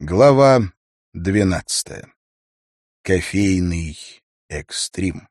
Глава 12. Кофейный экстрим.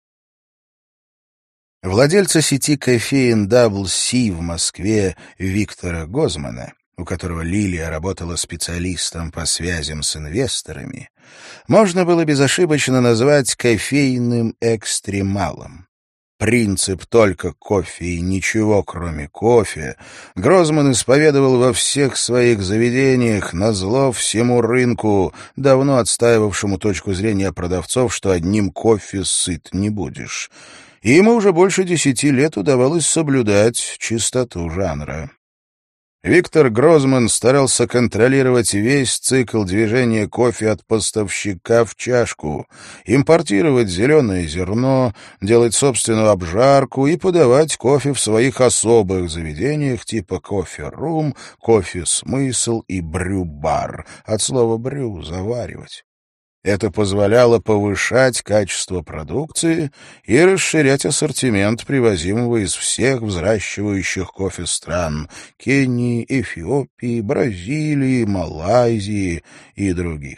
Владельца сети кофеен Double C в Москве Виктора Гозмана, у которого Лилия работала специалистом по связям с инвесторами, можно было безошибочно назвать кофейным экстремалом. Принцип «только кофе и ничего, кроме кофе» Грозман исповедовал во всех своих заведениях назло всему рынку, давно отстаивавшему точку зрения продавцов, что одним кофе сыт не будешь. И ему уже больше 10 лет удавалось соблюдать чистоту жанра. Виктор Грозман старался контролировать весь цикл движения кофе от поставщика в чашку, импортировать зеленое зерно, делать собственную обжарку и подавать кофе в своих особых заведениях типа кофе-рум, кофе-смысл и брю-бар, от слова «брю» — заваривать. Это позволяло повышать качество продукции и расширять ассортимент привозимого из всех взращивающих кофе стран — Кении, Эфиопии, Бразилии, Малайзии и других.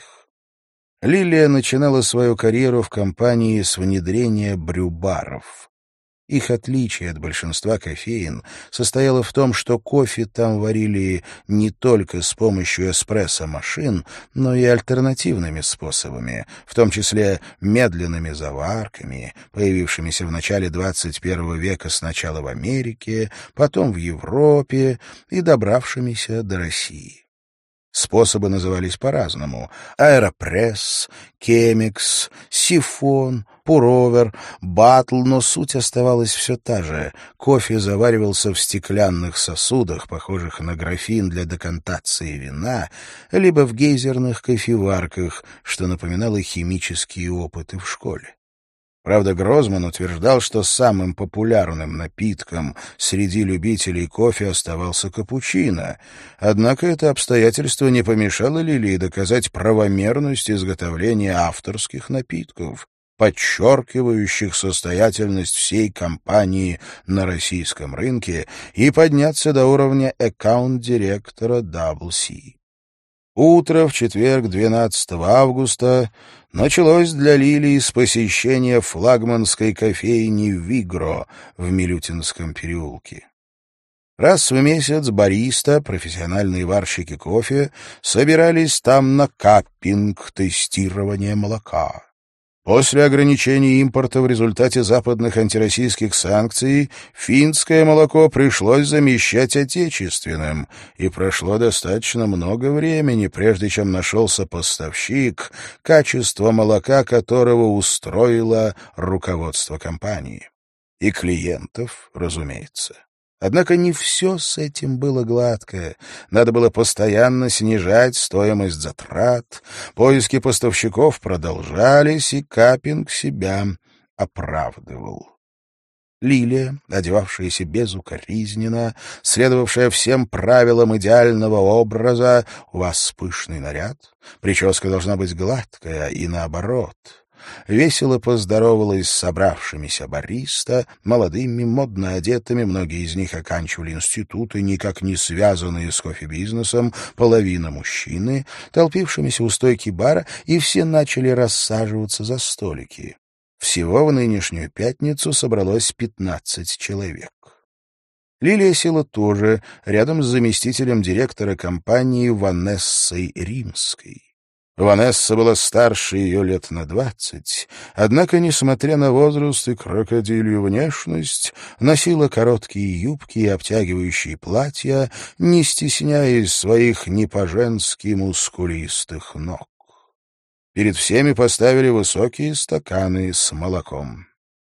Лилия начинала свою карьеру в компании с внедрения брю-баров. Их отличие от большинства кофеен состояло в том, что кофе там варили не только с помощью эспрессо-машин, но и альтернативными способами, в том числе медленными заварками, появившимися в начале 21 века сначала в Америке, потом в Европе и добравшимися до России. Способы назывались по-разному: аэропресс, кемикс, сифон, пуровер, баттл, но суть оставалась все та же. Кофе заваривался в стеклянных сосудах, похожих на графин для декантации вина, либо в гейзерных кофеварках, что напоминало химические опыты в школе. Правда, Грозман утверждал, что самым популярным напитком среди любителей кофе оставался капучино, однако это обстоятельство не помешало Лилии доказать правомерность изготовления авторских напитков, подчеркивающих состоятельность всей компании на российском рынке, и подняться до уровня аккаунт-директора Double C. Утро в четверг, 12 августа, началось для Лилии с посещения флагманской кофейни «Вигро» в Милютинском переулке. Раз в месяц бариста, профессиональные варщики кофе, собирались там на каппинг, тестирование молока. После ограничений импорта в результате западных антироссийских санкций финское молоко пришлось замещать отечественным, и прошло достаточно много времени, прежде чем нашелся поставщик, качество молока которого устроило руководство компании. И клиентов, разумеется. Однако не все с этим было гладко. Надо было постоянно снижать стоимость затрат, поиски поставщиков продолжались, и каппинг себя оправдывал. Лилия, одевавшаяся безукоризненно, следовавшая всем правилам идеального образа, у вас пышный наряд, прическа должна быть гладкая и наоборот, весело поздоровалась с собравшимися бариста, молодыми, модно одетыми, многие из них оканчивали институты, никак не связанные с кофе-бизнесом, половина мужчины, толпившимися у стойки бара, и все начали рассаживаться за столики. Всего в нынешнюю пятницу собралось 15 человек. Лилия села тоже, рядом с заместителем директора компании Ванессой Римской. Ванесса была старше ее лет на 20, однако, несмотря на возраст и крокодилью внешность, носила короткие юбки и обтягивающие платья, не стесняясь своих не по-женски мускулистых ног. Перед всеми поставили высокие стаканы с молоком.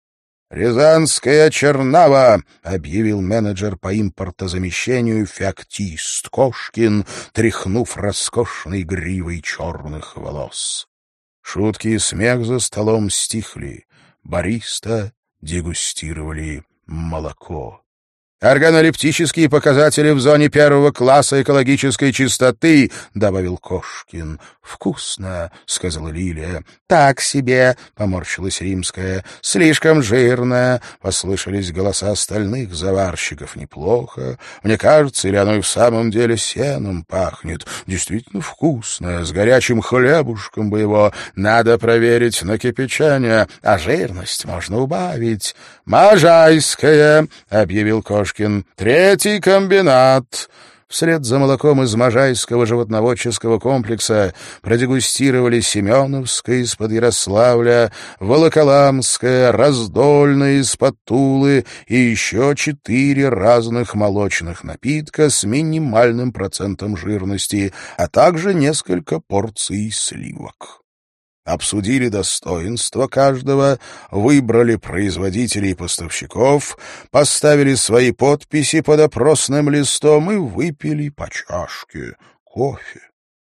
«Рязанская чернава!» — объявил менеджер по импортозамещению феоктист Кошкин, тряхнув роскошной гривой черных волос. Шутки и смех за столом стихли. Бариста дегустировали молоко. «Органолептические показатели в зоне первого класса экологической чистоты», — добавил Кошкин. «Вкусно», — сказала Лилия. «Так себе», — поморщилась Римская. «Слишком жирно», — послышались голоса остальных заварщиков. «Неплохо. Мне кажется, или оно и в самом деле сеном пахнет. Действительно вкусно, с горячим хлебушком бы его. Надо проверить на кипячение, а жирность можно убавить». «Можайская», — объявил Кошкин. «Третий комбинат». Вслед за молоком из Можайского животноводческого комплекса продегустировали Семеновское из-под Ярославля, Волоколамское, Раздольное из-под Тулы и еще 4 разных молочных напитка с минимальным процентом жирности, а также несколько порций сливок. Обсудили достоинства каждого, выбрали производителей и поставщиков, поставили свои подписи под опросным листом и выпили по чашке кофе.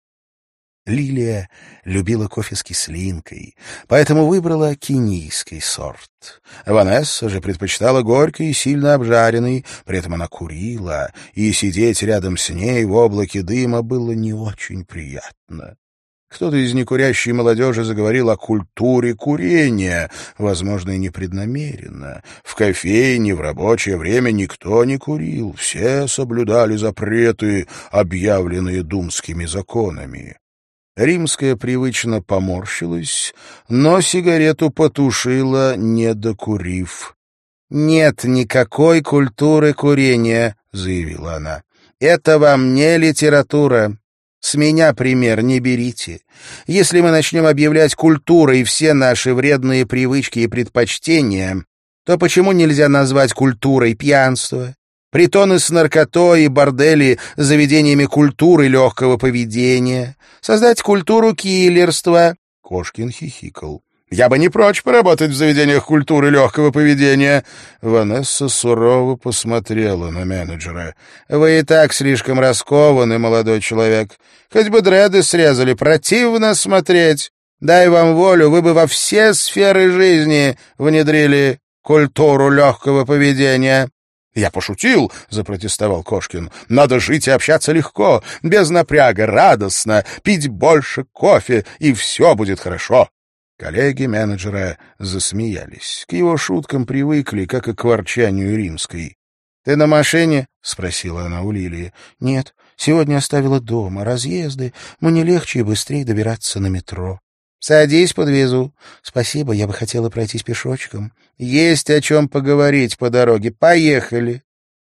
Лилия любила кофе с кислинкой, поэтому выбрала кенийский сорт. Ванесса же предпочитала горький и сильно обжаренный, при этом она курила, и сидеть рядом с ней в облаке дыма было не очень приятно. Кто-то из некурящей молодежи заговорил о культуре курения, возможно, и непреднамеренно. В кофейне в рабочее время никто не курил, все соблюдали запреты, объявленные думскими законами. Римская привычно поморщилась, но сигарету потушила, не докурив. «Нет никакой культуры курения», — заявила она. «Это вам не литература. С меня пример не берите. Если мы начнем объявлять культурой все наши вредные привычки и предпочтения, то почему нельзя назвать культурой пьянство? Притоны с наркотой и бордели заведениями культуры легкого поведения. Создать культуру киллерства». Кошкин хихикал. «Я бы не прочь поработать в заведениях культуры легкого поведения». Ванесса сурово посмотрела на менеджера. «Вы и так слишком раскованы, молодой человек. Хоть бы дреды срезали, противно смотреть. Дай вам волю, вы бы во все сферы жизни внедрили культуру легкого поведения». «Я пошутил», — запротестовал Кошкин. «Надо жить и общаться легко, без напряга, радостно, пить больше кофе, и все будет хорошо». Коллеги менеджера засмеялись. К его шуткам привыкли, как и к ворчанию Римской. «Ты на машине?» — спросила она у Лилии. «Нет, сегодня оставила дома. Разъезды. Мне легче и быстрее добираться на метро». «Садись, подвезу». «Спасибо, я бы хотела пройтись пешочком». «Есть о чем поговорить по дороге. Поехали».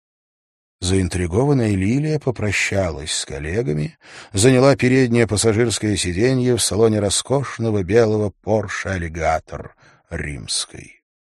Заинтригованная Лилия попрощалась с коллегами, заняла переднее пассажирское сиденье в салоне роскошного белого Porsche Alligator Римской.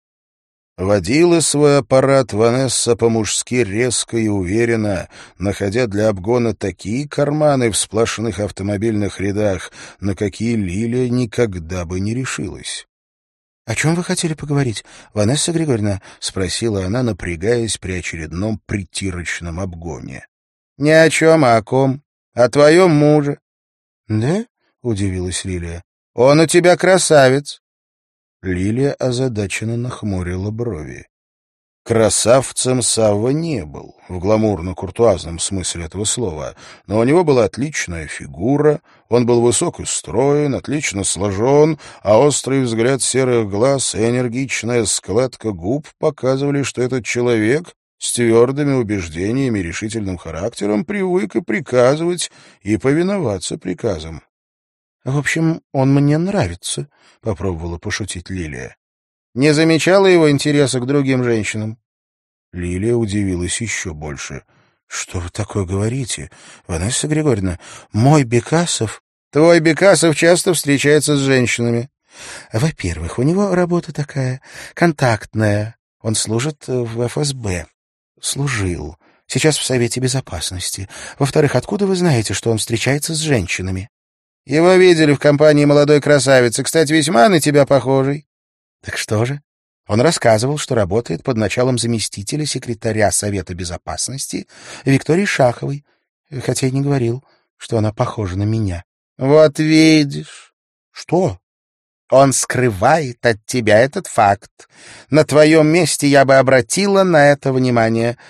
Водила свой аппарат Ванесса по-мужски резко и уверенно, находя для обгона такие карманы в сплошных автомобильных рядах, на какие Лилия никогда бы не решилась. — О чем вы хотели поговорить, Ванесса Григорьевна? — спросила она, напрягаясь при очередном притирочном обгоне. — Ни о чем, а о ком. О твоем муже. — Да? — удивилась Лилия. — Он у тебя красавец. Лилия озадаченно нахмурила брови. Красавцем Савва не был, в гламурно-куртуазном смысле этого слова, но у него была отличная фигура, он был высок и строен, отлично сложен, а острый взгляд серых глаз и энергичная складка губ показывали, что этот человек с твердыми убеждениями и решительным характером привык и приказывать, и повиноваться приказам. — В общем, он мне нравится, — попробовала пошутить Лилия. Не замечала его интереса к другим женщинам? Лилия удивилась еще больше. — Что вы такое говорите, Ванесса Григорьевна? Мой Бекасов... — Твой Бекасов часто встречается с женщинами. — Во-первых, у него работа такая, контактная. Он служит в ФСБ. Служил. Сейчас в Совете Безопасности. Во-вторых, откуда вы знаете, что он встречается с женщинами? — Его видели в компании молодой красавицы, кстати, весьма на тебя похожей. Так что же? Он рассказывал, что работает под началом заместителя секретаря Совета Безопасности Виктории Шаховой, хотя и не говорил, что она похожа на меня. Вот видишь. Что? Он скрывает от тебя этот факт. На твоем месте я бы обратила на это внимание.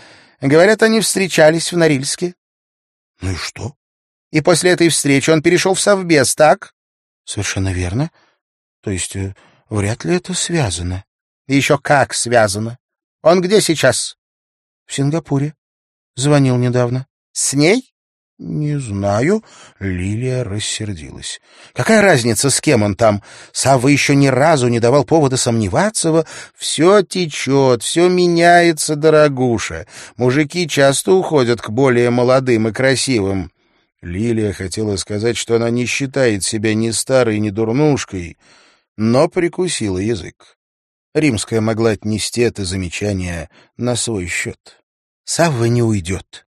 Говорят, они встречались в Норильске. Ну и что? И после этой встречи он перешел в совбез, так? Совершенно верно. То есть вряд ли это связано. Еще как связано. Он где сейчас? В Сингапуре. Звонил недавно. С ней? Не знаю. Лилия рассердилась. Какая разница, с кем он там? Савва еще ни разу не давал повода сомневаться во... Все течет, все меняется, дорогуша. Мужики часто уходят к более молодым и красивым. Лилия хотела сказать, что она не считает себя ни старой, ни дурнушкой, но прикусила язык. Римская могла отнести это замечание на свой счет. Савва не уйдет.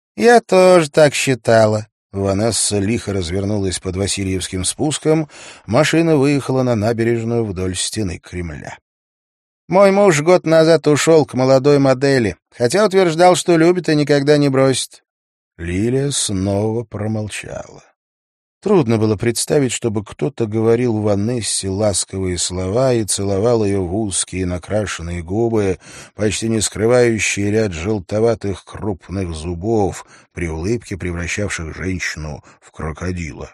Я тоже так считала. Ванесса лихо развернулась под Васильевским спуском, машина выехала на набережную вдоль стены Кремля. Мой муж год назад ушел к молодой модели, хотя утверждал, что любит и никогда не бросит. Лилия снова промолчала. Трудно было представить, чтобы кто-то говорил Ванессе ласковые слова и целовал ее в узкие накрашенные губы, почти не скрывающие ряд желтоватых крупных зубов, при улыбке превращавших женщину в крокодила.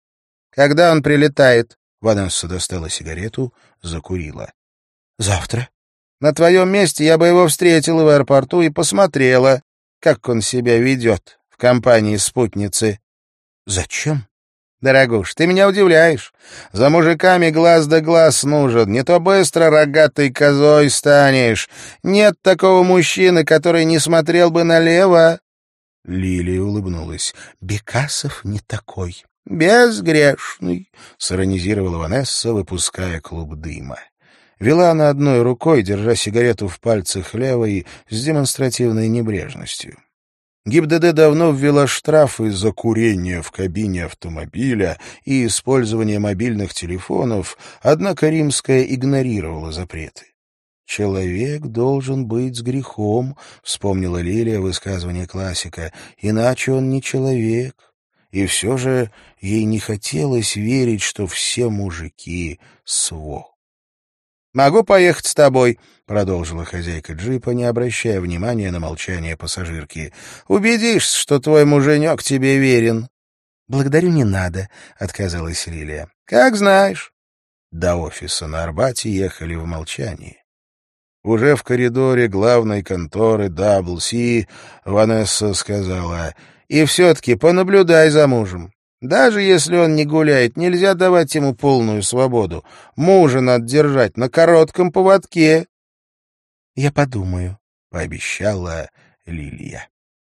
«Когда он прилетает?» Ванесса достала сигарету, закурила. «Завтра». «На твоем месте я бы его встретила в аэропорту и посмотрела, как он себя ведет в компании спутницы». «Зачем?» «Дорогуш, ты меня удивляешь. За мужиками глаз да глаз нужен. Не то быстро рогатой козой станешь. Нет такого мужчины, который не смотрел бы налево». Лилия улыбнулась. «Бекасов не такой. Безгрешный», — сиронизировала Ванесса, выпуская клуб дыма. Вела она одной рукой, держа сигарету в пальцах левой, с демонстративной небрежностью. ГИБДД давно ввела штрафы за курение в кабине автомобиля и использование мобильных телефонов, однако Римская игнорировала запреты. «Человек должен быть с грехом», — вспомнила Лилия высказывание классика, — «иначе он не человек». И все же ей не хотелось верить, что все мужики сво. «Могу поехать с тобой», — продолжила хозяйка джипа, не обращая внимания на молчание пассажирки. «Убедишься, что твой муженек тебе верен». «Благодарю, не надо», — отказалась Лилия. «Как знаешь». До офиса на Арбате ехали в молчании. Уже в коридоре главной конторы WC Ванесса сказала: «И все-таки понаблюдай за мужем. Даже если он не гуляет, нельзя давать ему полную свободу. Мужа надо держать на коротком поводке». «Я подумаю», — пообещала Лилия.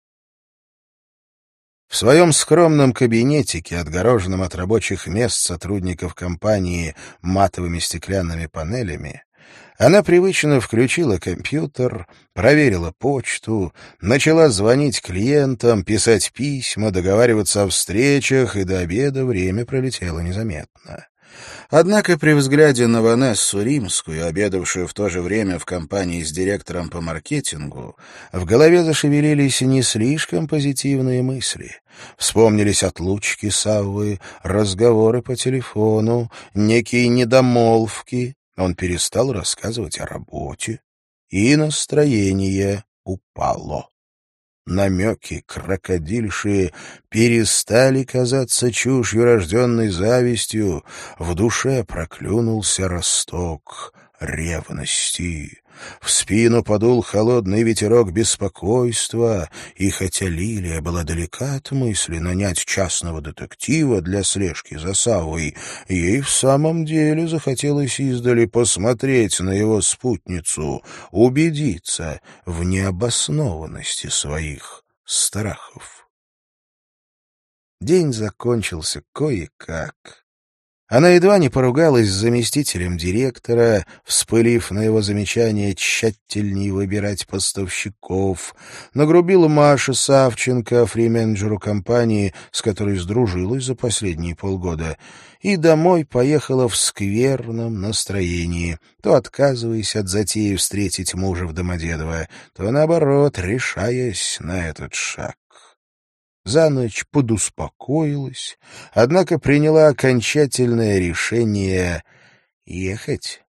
В своем скромном кабинетике, отгороженном от рабочих мест сотрудников компании матовыми стеклянными панелями, она привычно включила компьютер, проверила почту, начала звонить клиентам, писать письма, договариваться о встречах, и до обеда время пролетело незаметно. Однако при взгляде на Ванессу Римскую, обедавшую в то же время в компании с директором по маркетингу, в голове зашевелились не слишком позитивные мысли. Вспомнились отлучки Саввы, разговоры по телефону, некие недомолвки. Он перестал рассказывать о работе, и настроение упало. Намеки крокодильши перестали казаться чушью, рожденной завистью. В душе проклюнулся росток ревности. В спину подул холодный ветерок беспокойства, и хотя Лилия была далека от мысли нанять частного детектива для слежки за Саввой, ей в самом деле захотелось издали посмотреть на его спутницу, убедиться в необоснованности своих страхов. День закончился кое-как. Она едва не поругалась с заместителем директора, вспылив на его замечание тщательнее выбирать поставщиков, нагрубила Маше Савченко, фрименеджеру компании, с которой сдружилась за последние полгода, и домой поехала в скверном настроении, то отказываясь от затеи встретить мужа в Домодедово, то, наоборот, решаясь на этот шаг. За ночь подуспокоилась, однако приняла окончательное решение ехать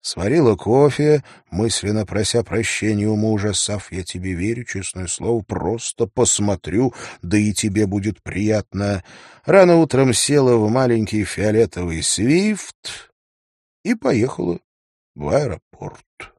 Сварила кофе, мысленно прося прощения у мужа. «Сав, я тебе верю, честное слово, просто посмотрю, да и тебе будет приятно». Рано утром села в маленький фиолетовый «Свифт» и поехала в аэропорт.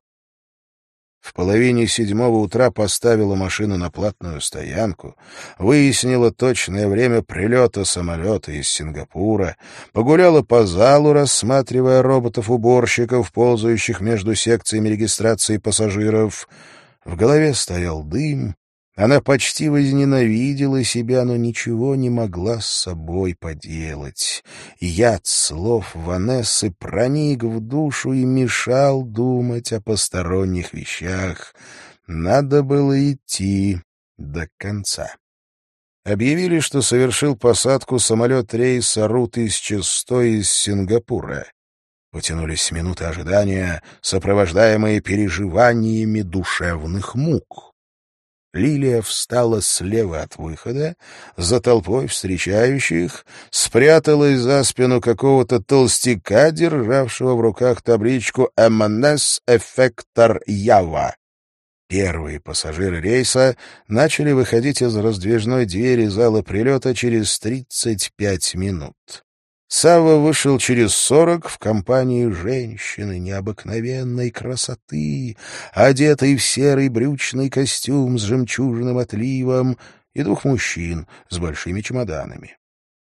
В половине 7 утра поставила машину на платную стоянку, выяснила точное время прилета самолета из Сингапура, погуляла по залу, рассматривая роботов-уборщиков, ползающих между секциями регистрации пассажиров. В голове стоял дым. Она почти возненавидела себя, но ничего не могла с собой поделать. Яд слов Ванессы проник в душу и мешал думать о посторонних вещах. Надо было идти до конца. Объявили, что совершил посадку самолет рейса РУ-1100 из Сингапура. Потянулись минуты ожидания, сопровождаемые переживаниями душевных мук. Лилия встала слева от выхода, за толпой встречающих, спряталась за спину какого-то толстяка, державшего в руках табличку «МНС Эффектор Ява». Первые пассажиры рейса начали выходить из раздвижной двери зала прилета через 35 минут. Савва вышел через 40 в компании женщины необыкновенной красоты, одетой в серый брючный костюм с жемчужным отливом, и 2 мужчин с большими чемоданами.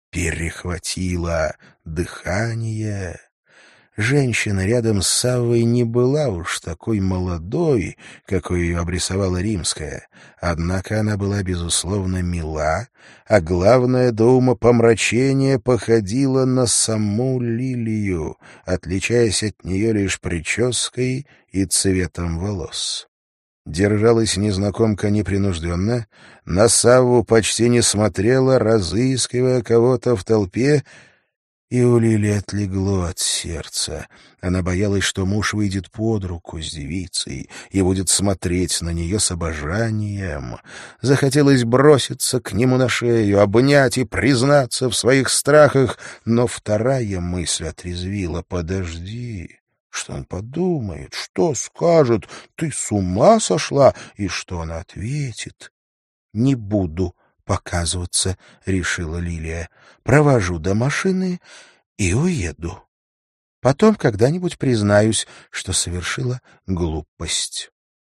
Перехватило дыхание. Женщина рядом с Саввой не была уж такой молодой, какой ее обрисовала Римская, однако она была, безусловно, мила, а главное, до умопомрачения походила на саму Лилию, отличаясь от нее лишь прической и цветом волос. Держалась незнакомка непринужденно, на Савву почти не смотрела, разыскивая кого-то в толпе, и у Лили отлегло от сердца. Она боялась, что муж выйдет под руку с девицей и будет смотреть на нее с обожанием. Захотелось броситься к нему на шею, обнять и признаться в своих страхах, но вторая мысль отрезвила: «Подожди, что он подумает, что скажет, ты с ума сошла?» И что она ответит? «Не буду показываться», — решила Лилия. «Провожу до машины и уеду. Потом когда-нибудь признаюсь, что совершила глупость».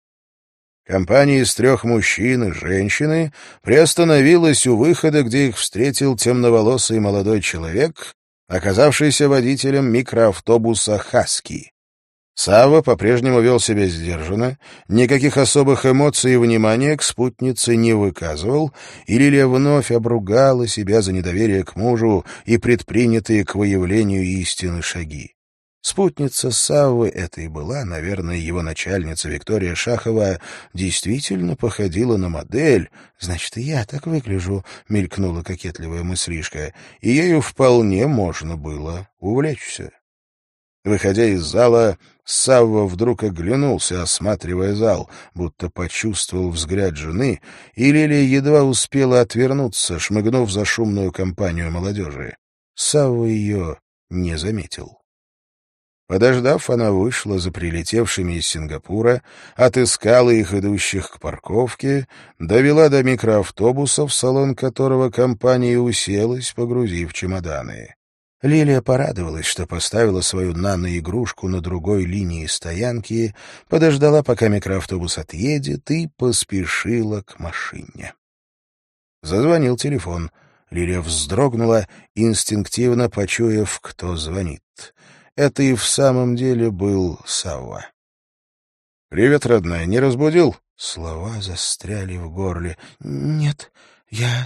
Компания из 3 мужчин и женщины приостановилась у выхода, где их встретил темноволосый молодой человек, оказавшийся водителем микроавтобуса «Хаски». Савва по-прежнему вел себя сдержанно, никаких особых эмоций и внимания к спутнице не выказывал, и Лилия вновь обругала себя за недоверие к мужу и предпринятые к выявлению истины шаги. Спутница Саввы, это и была, наверное, его начальница Виктория Шахова, действительно походила на модель. «Значит, и я так выгляжу», — мелькнула кокетливая мыслишка, и ею вполне можно было увлечься. Выходя из зала, Савва вдруг оглянулся, осматривая зал, будто почувствовал взгляд жены, и Лилия едва успела отвернуться, шмыгнув за шумную компанию молодежи. Савва ее не заметил. Подождав, она вышла за прилетевшими из Сингапура, отыскала их, идущих к парковке, довела до микроавтобуса, в салон которого компания уселась, погрузив чемоданы. Лилия порадовалась, что поставила свою наноигрушку на другой линии стоянки, подождала, пока микроавтобус отъедет, и поспешила к машине. Зазвонил телефон. Лилия вздрогнула, инстинктивно почуяв, кто звонит. Это и в самом деле был Савва. «Привет, родная, не разбудил?» Слова застряли в горле. «Нет, я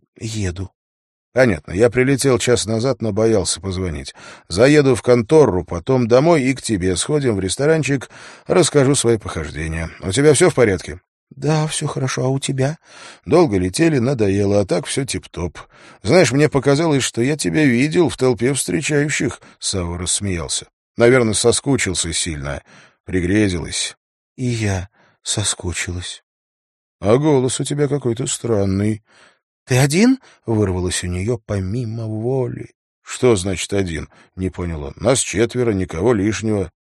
еду». «Понятно. Я прилетел час назад, но боялся позвонить. Заеду в контору, потом домой и к тебе. Сходим в ресторанчик, расскажу свои похождения. У тебя все в порядке?» «Да, все хорошо. А у тебя?» «Долго летели, надоело, а так все тип-топ. Знаешь, мне показалось, что я тебя видел в толпе встречающих». Савва рассмеялся. «Наверное, соскучился сильно. Пригрезилась». «И я соскучилась». «А голос у тебя какой-то странный». «Ты один?» — вырвалось у нее помимо воли. «Что значит один?» — не понял он. «Нас 4, никого лишнего».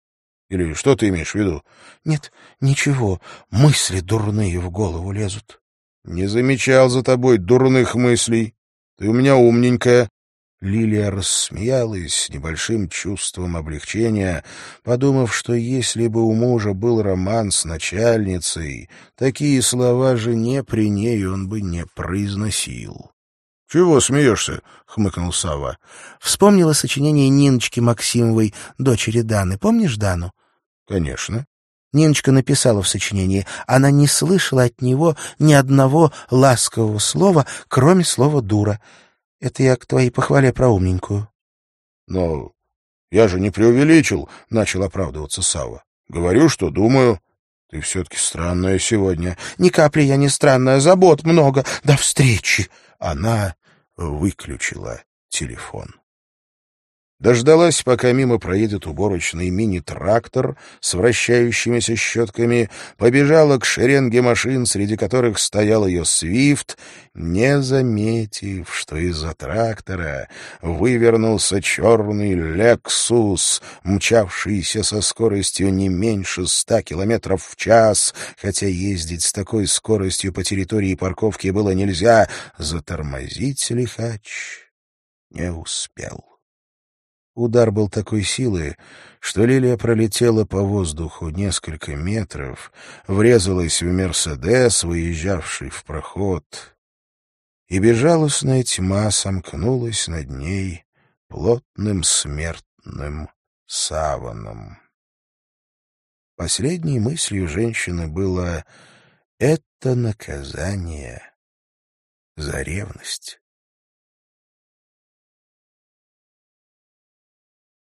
Или что ты имеешь в виду? Нет, ничего, мысли дурные в голову лезут. Не замечал за тобой дурных мыслей. Ты у меня умненькая. Лилия рассмеялась с небольшим чувством облегчения, подумав, что если бы у мужа был роман с начальницей, такие слова жене при ней он бы не произносил. — Чего смеешься? — хмыкнул Савва. — Вспомнила сочинение Ниночки Максимовой, дочери Даны. Помнишь Дану? — Конечно. Ниночка написала в сочинении: она не слышала от него ни одного ласкового слова, кроме слова «дура». Это я к твоей похвале про умненькую. — Но я же не преувеличил, — начал оправдываться Савва. — Говорю, что думаю. Ты все-таки странная сегодня. — Ни капли я не странная, забот много. До встречи. Она выключила телефон. Дождалась, пока мимо проедет уборочный мини-трактор с вращающимися щетками, побежала к шеренге машин, среди которых стоял ее «Свифт», не заметив, что из-за трактора вывернулся черный «Лексус», мчавшийся со скоростью не меньше 100 километров в час, хотя ездить с такой скоростью по территории парковки было нельзя, затормозить лихач не успел. Удар был такой силы, что Лилия пролетела по воздуху несколько метров, врезалась в «Мерседес», выезжавший в проход, и безжалостная тьма сомкнулась над ней плотным смертным саваном. Последней мыслью женщины было: это наказание за ревность.